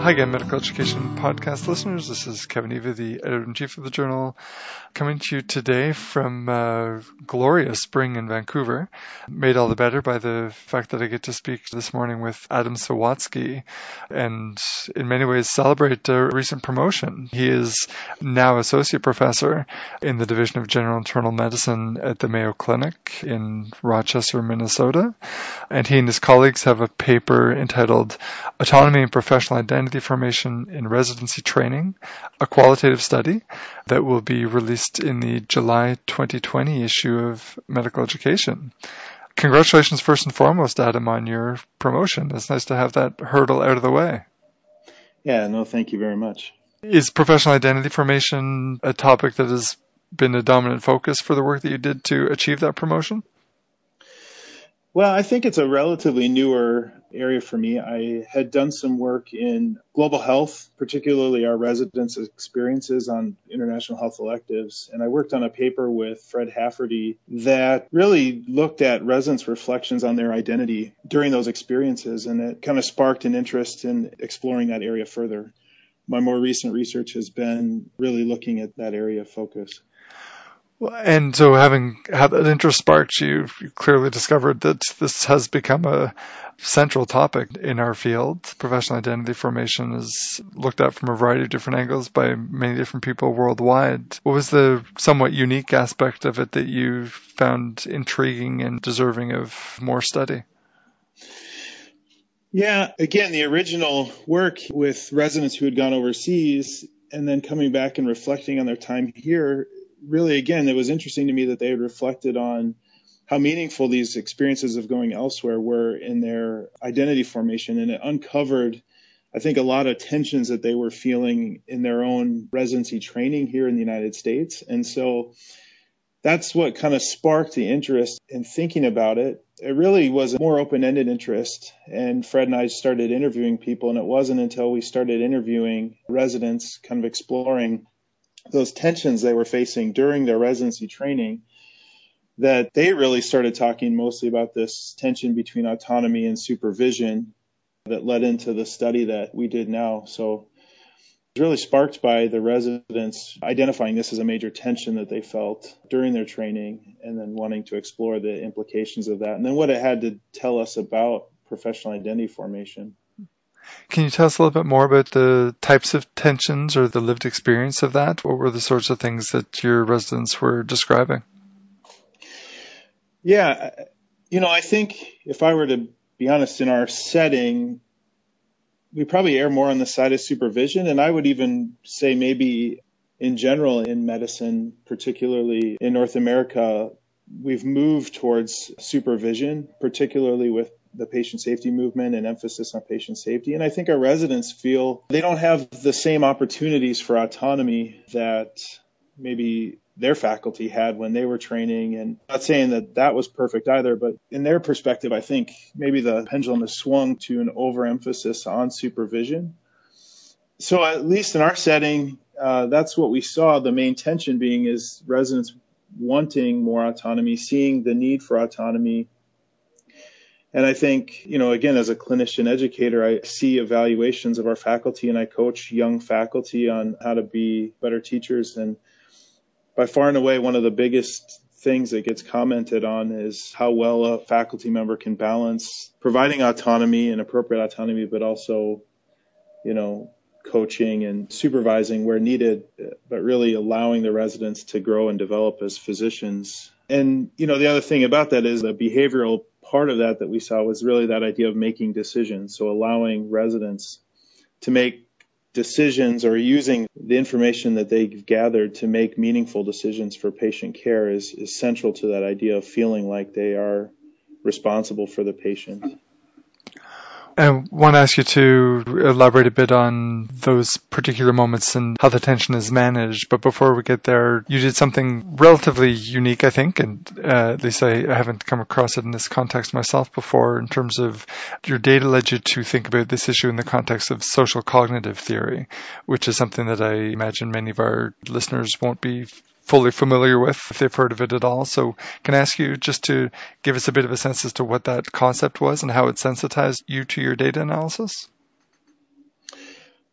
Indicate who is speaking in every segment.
Speaker 1: Hi again, Medical Education Podcast listeners. This is Kevin Eva, the editor-in-chief of the journal, coming to you today from glorious spring in Vancouver, made all the better by the fact that I get to speak this morning with Adam Sawatsky and in many ways celebrate a recent promotion. He is now associate professor in the Division of General Internal Medicine at the Mayo Clinic in Rochester, Minnesota, and he and his colleagues have a paper entitled Autonomy and Professional Identity Formation in Residency Training, a qualitative study that will be released in the July 2020 issue of Medical Education. Congratulations first and foremost, Adam, on your promotion. It's nice to have that hurdle out of the way.
Speaker 2: Yeah, no, thank you very much.
Speaker 1: Is professional identity formation a topic that has been a dominant focus for the work that you did to achieve that promotion?
Speaker 2: Well, I think it's a relatively newer area for me. I had done some work in global health, particularly our residents' experiences on international health electives. And I worked on a paper with Fred Hafferty that really looked at residents' reflections on their identity during those experiences. And it kind of sparked an interest in exploring that area further. My more recent research has been really looking at that area of focus.
Speaker 1: And so having had that interest sparked, you clearly discovered that this has become a central topic in our field. Professional identity formation is looked at from a variety of different angles by many different people worldwide. What was the somewhat unique aspect of it that you found intriguing and deserving of more study?
Speaker 2: Yeah, again, the original work with residents who had gone overseas and then coming back and reflecting on their time here, really, again, it was interesting to me that they had reflected on how meaningful these experiences of going elsewhere were in their identity formation. And it uncovered, I think, a lot of tensions that they were feeling in their own residency training here in the United States. And so that's what kind of sparked the interest in thinking about it. It really was a more open-ended interest. And Fred and I started interviewing people. And it wasn't until we started interviewing residents, kind of exploring those tensions they were facing during their residency training, that they really started talking mostly about this tension between autonomy and supervision that led into the study that we did now. So it was really sparked by the residents identifying this as a major tension that they felt during their training and then wanting to explore the implications of that and then what it had to tell us about professional identity formation.
Speaker 1: Can you tell us a little bit more about the types of tensions or the lived experience of that? What were the sorts of things that your residents were describing?
Speaker 2: Yeah, I think if I were to be honest, in our setting, we probably err more on the side of supervision. And I would even say maybe in general in medicine, particularly in North America, we've moved towards supervision, particularly with the patient safety movement and emphasis on patient safety. And I think our residents feel they don't have the same opportunities for autonomy that maybe their faculty had when they were training. And I'm not saying that that was perfect either, but in their perspective, I think maybe the pendulum has swung to an overemphasis on supervision. So at least in our setting, that's what we saw. The main tension being is residents wanting more autonomy, seeing the need for autonomy. And I think, again, as a clinician educator, I see evaluations of our faculty and I coach young faculty on how to be better teachers. And by far and away, one of the biggest things that gets commented on is how well a faculty member can balance providing autonomy and appropriate autonomy, but also, coaching and supervising where needed, but really allowing the residents to grow and develop as physicians. And, the other thing about that is the behavioral part of that we saw was really that idea of making decisions. So allowing residents to make decisions or using the information that they've gathered to make meaningful decisions for patient care is central to that idea of feeling like they are responsible for the patient.
Speaker 1: I want to ask you to elaborate a bit on those particular moments and how the tension is managed. But before we get there, you did something relatively unique, I think, and at least I haven't come across it in this context myself before, in terms of your data led you to think about this issue in the context of social cognitive theory, which is something that I imagine many of our listeners won't be fully familiar with if they've heard of it at all. So can I ask you just to give us a bit of a sense as to what that concept was and how it sensitized you to your data analysis?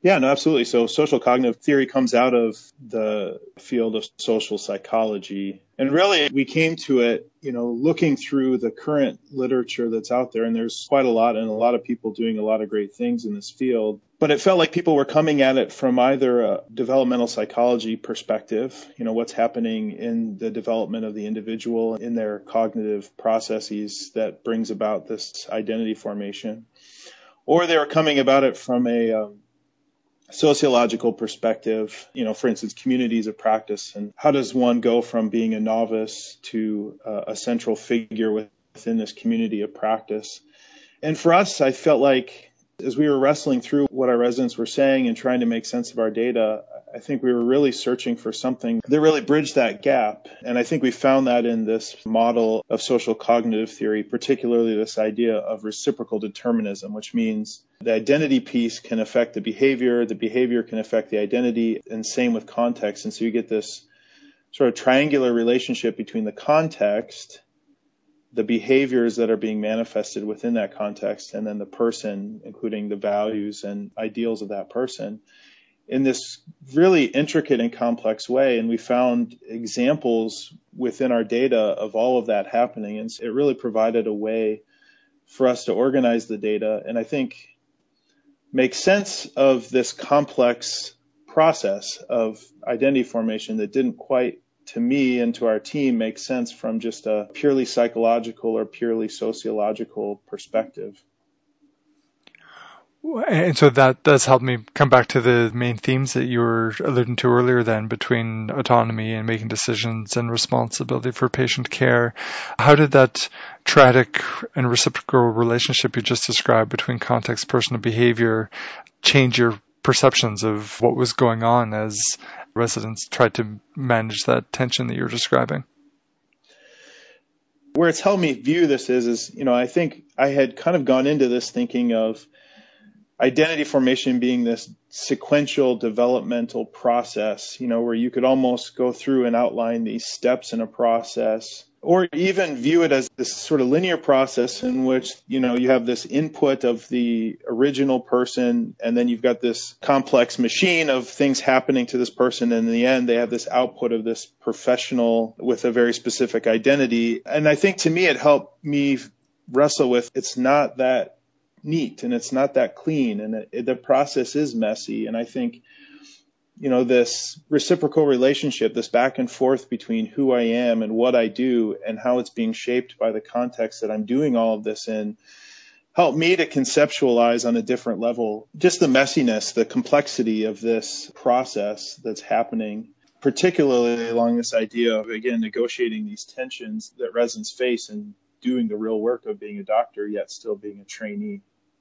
Speaker 2: Yeah, no, absolutely. So social cognitive theory comes out of the field of social psychology. And really, we came to it, looking through the current literature that's out there. And there's quite a lot and a lot of people doing a lot of great things in this field. But it felt like people were coming at it from either a developmental psychology perspective, what's happening in the development of the individual in their cognitive processes that brings about this identity formation, or they were coming about it from a sociological perspective, for instance, communities of practice, and how does one go from being a novice to a central figure within this community of practice. And for us, I felt like as we were wrestling through what our residents were saying and trying to make sense of our data, I think we were really searching for something that really bridged that gap. And I think we found that in this model of social cognitive theory, particularly this idea of reciprocal determinism, which means the identity piece can affect the behavior can affect the identity, and same with context. And so you get this sort of triangular relationship between the context, the behaviors that are being manifested within that context, and then the person, including the values and ideals of that person, in this really intricate and complex way. And we found examples within our data of all of that happening. And it really provided a way for us to organize the data and I think make sense of this complex process of identity formation that didn't quite, to me and to our team, make sense from just a purely psychological or purely sociological perspective.
Speaker 1: And so that does help me come back to the main themes that you were alluding to earlier then, between autonomy and making decisions and responsibility for patient care. How did that triadic and reciprocal relationship you just described between context, person, and behavior change your perceptions of what was going on as residents tried to manage that tension that you're describing?
Speaker 2: Where it's helped me view this is, I think I had kind of gone into this thinking of identity formation being this sequential developmental process, where you could almost go through and outline these steps in a process, or even view it as this sort of linear process in which, you have this input of the original person, and then you've got this complex machine of things happening to this person. And in the end, they have this output of this professional with a very specific identity. And I think to me, it helped me wrestle with, it's not that neat and it's not that clean, and the process is messy. And I think, this reciprocal relationship, this back and forth between who I am and what I do and how it's being shaped by the context that I'm doing all of this in, helped me to conceptualize on a different level just the messiness, the complexity of this process that's happening, particularly along this idea of, again, negotiating these tensions that residents face and doing the real work of being a doctor, yet still being a trainee.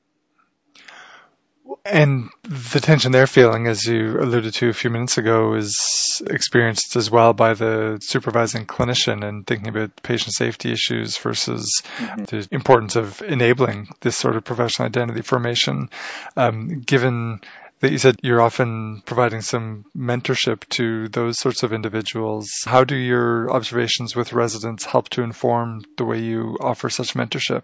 Speaker 1: And the tension they're feeling, as you alluded to a few minutes ago, is experienced as well by the supervising clinician, and thinking about patient safety issues versus the importance of enabling this sort of professional identity formation. Given that you said you're often providing some mentorship to those sorts of individuals, how do your observations with residents help to inform the way you offer such mentorship?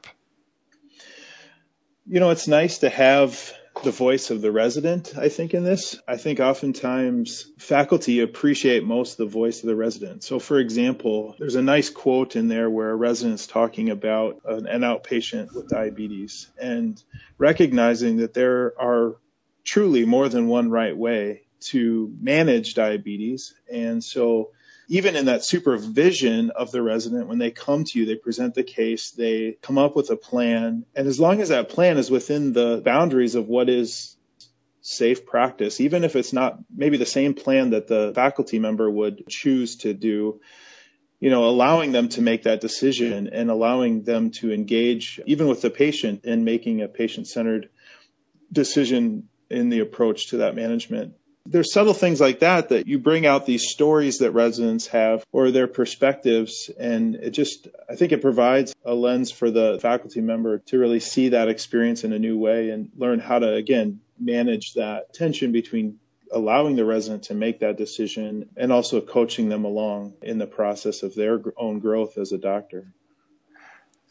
Speaker 2: It's nice to have the voice of the resident, I think, in this. I think oftentimes faculty appreciate most the voice of the resident. So, for example, there's a nice quote in there where a resident's talking about an outpatient with diabetes and recognizing that there are truly more than one right way to manage diabetes. And so even in that supervision of the resident, when they come to you, they present the case, they come up with a plan. And as long as that plan is within the boundaries of what is safe practice, even if it's not maybe the same plan that the faculty member would choose to do, allowing them to make that decision and allowing them to engage even with the patient in making a patient-centered decision in the approach to that management. There's subtle things like that you bring out these stories that residents have or their perspectives. And I think it provides a lens for the faculty member to really see that experience in a new way and learn how to, again, manage that tension between allowing the resident to make that decision and also coaching them along in the process of their own growth as a doctor.
Speaker 1: And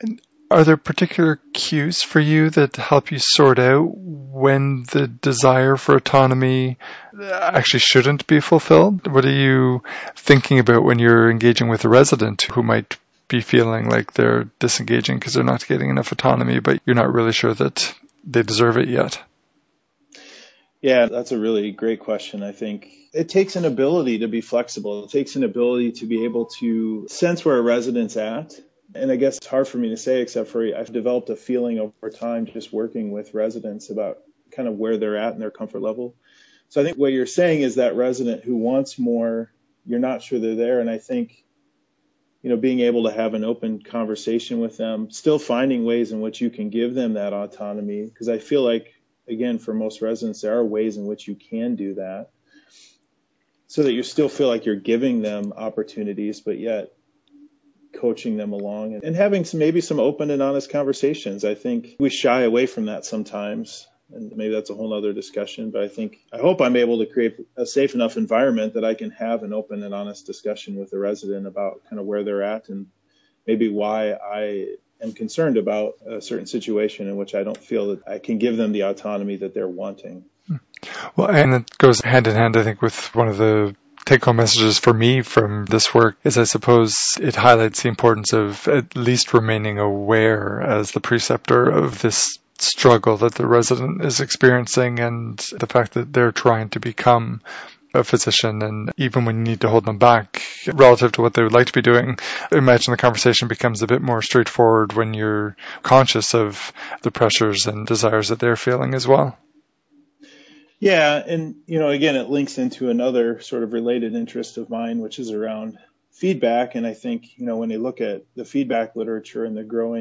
Speaker 1: Are there particular cues for you that help you sort out when the desire for autonomy actually shouldn't be fulfilled? What are you thinking about when you're engaging with a resident who might be feeling like they're disengaging because they're not getting enough autonomy, but you're not really sure that they deserve it yet?
Speaker 2: Yeah, that's a really great question. I think it takes an ability to be flexible. It takes an ability to be able to sense where a resident's at. And I guess it's hard for me to say, except for I've developed a feeling over time just working with residents about kind of where they're at and their comfort level. So I think what you're saying is that resident who wants more, you're not sure they're there. And I think, being able to have an open conversation with them, still finding ways in which you can give them that autonomy, because I feel like, again, for most residents, there are ways in which you can do that so that you still feel like you're giving them opportunities, but yet coaching them along and having maybe some open and honest conversations. I think we shy away from that sometimes, and maybe that's a whole other discussion, but I hope I'm able to create a safe enough environment that I can have an open and honest discussion with the resident about kind of where they're at and maybe why I am concerned about a certain situation in which I don't feel that I can give them the autonomy that they're wanting.
Speaker 1: Well, and it goes hand in hand, I think, with one of the take-home messages for me from this work is I suppose it highlights the importance of at least remaining aware as the preceptor of this struggle that the resident is experiencing and the fact that they're trying to become a physician, and even when you need to hold them back relative to what they would like to be doing, imagine the conversation becomes a bit more straightforward when you're conscious of the pressures and desires that they're feeling as well.
Speaker 2: Yeah, and again, it links into another sort of related interest of mine, which is around feedback. And I think, when you look at the feedback literature and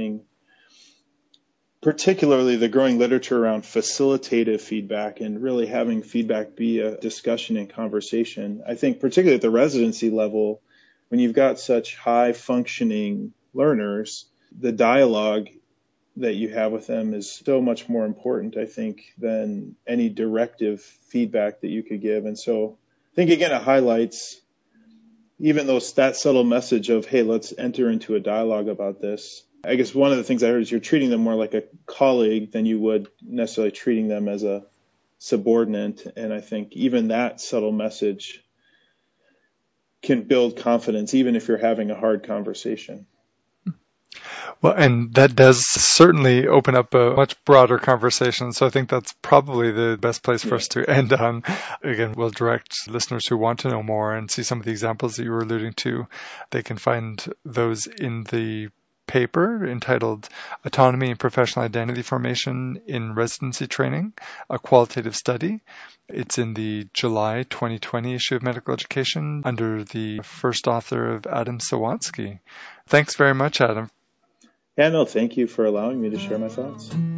Speaker 2: particularly the growing literature around facilitative feedback and really having feedback be a discussion and conversation, I think particularly at the residency level, when you've got such high functioning learners, the dialogue that you have with them is so much more important, I think, than any directive feedback that you could give. And so I think, again, it highlights even that subtle message of, hey, let's enter into a dialogue about this. I guess one of the things I heard is you're treating them more like a colleague than you would necessarily treating them as a subordinate. And I think even that subtle message can build confidence, even if you're having a hard conversation.
Speaker 1: Well, and that does certainly open up a much broader conversation. So I think that's probably the best place for us to end on. Again, we'll direct listeners who want to know more and see some of the examples that you were alluding to. They can find those in the paper entitled Autonomy and Professional Identity Formation in Residency Training, a Qualitative Study. It's in the July 2020 issue of Medical Education under the first author of Adam Sawatsky. Thanks very much, Adam.
Speaker 2: Yeah, no, thank you for allowing me to share my thoughts.